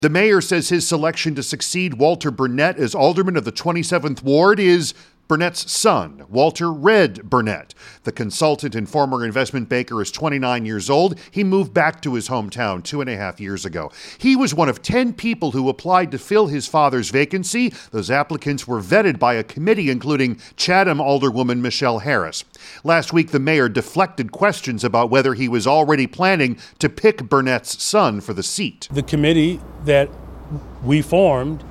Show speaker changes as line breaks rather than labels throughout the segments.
The mayor says his selection to succeed Walter Burnett as alderman of the 27th Ward is Burnett's son, Walter Red Burnett. The consultant and former investment banker is 29 years old. He moved back to his hometown 2.5 years ago. He was one of 10 people who applied to fill his father's vacancy. Those applicants were vetted by a committee including Chatham Alderwoman Michelle Harris. Last week, the mayor deflected questions about whether he was already planning to pick Burnett's son for the seat.
The committee that we formed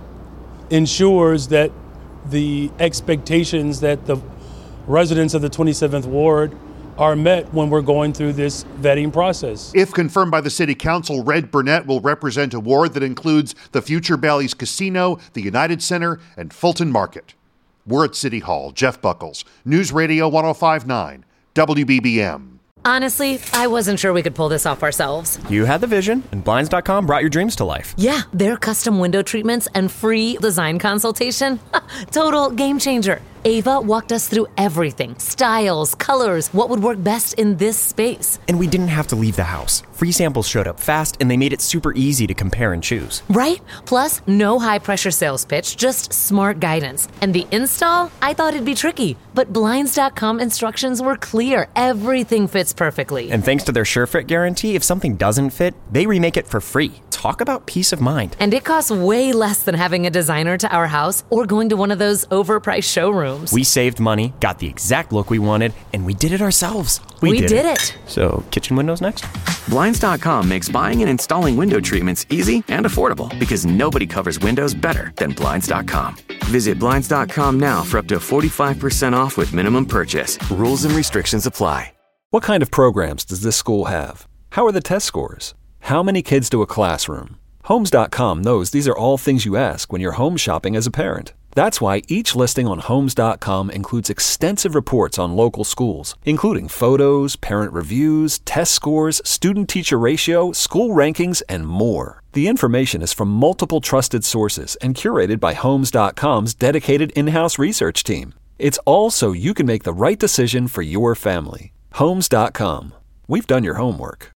ensures that the expectations that the residents of the 27th Ward are met when we're going through this vetting process.
If confirmed by the city council, Red Burnett will represent a ward that includes the Future Bally's Casino, the United Center, and Fulton Market. We're at City Hall. Jeff Buckles, News Radio 105.9, WBBM.
Honestly, I wasn't sure we could pull this off ourselves.
You had the vision, and Blinds.com brought your dreams to life.
Yeah, their custom window treatments and free design consultation. Total game changer. Ava walked us through everything. Styles, colors, what would work best in this space.
And we didn't have to leave the house. Free samples showed up fast, and they made it super easy to compare and choose.
Right? Plus, no high-pressure sales pitch, just smart guidance. And the install? I thought it'd be tricky, but Blinds.com instructions were clear. Everything fits perfectly.
And thanks to their SureFit guarantee, if something doesn't fit, they remake it for free. Talk about peace of mind.
And it costs way less than having a designer to our house or going to one of those overpriced showrooms.
We saved money, got the exact look we wanted, and we did it ourselves.
We did it.
So, kitchen windows next?
Blinds.com makes buying and installing window treatments easy and affordable because nobody covers windows better than Blinds.com. Visit Blinds.com now for up to 45% off with minimum purchase. Rules and restrictions apply.
What kind of programs does this school have? How are the test scores? How many kids do a classroom? Homes.com knows these are all things you ask when you're home shopping as a parent. That's why each listing on Homes.com includes extensive reports on local schools, including photos, parent reviews, test scores, student-teacher ratio, school rankings, and more. The information is from multiple trusted sources and curated by Homes.com's dedicated in-house research team. It's all so you can make the right decision for your family. Homes.com. We've done your homework.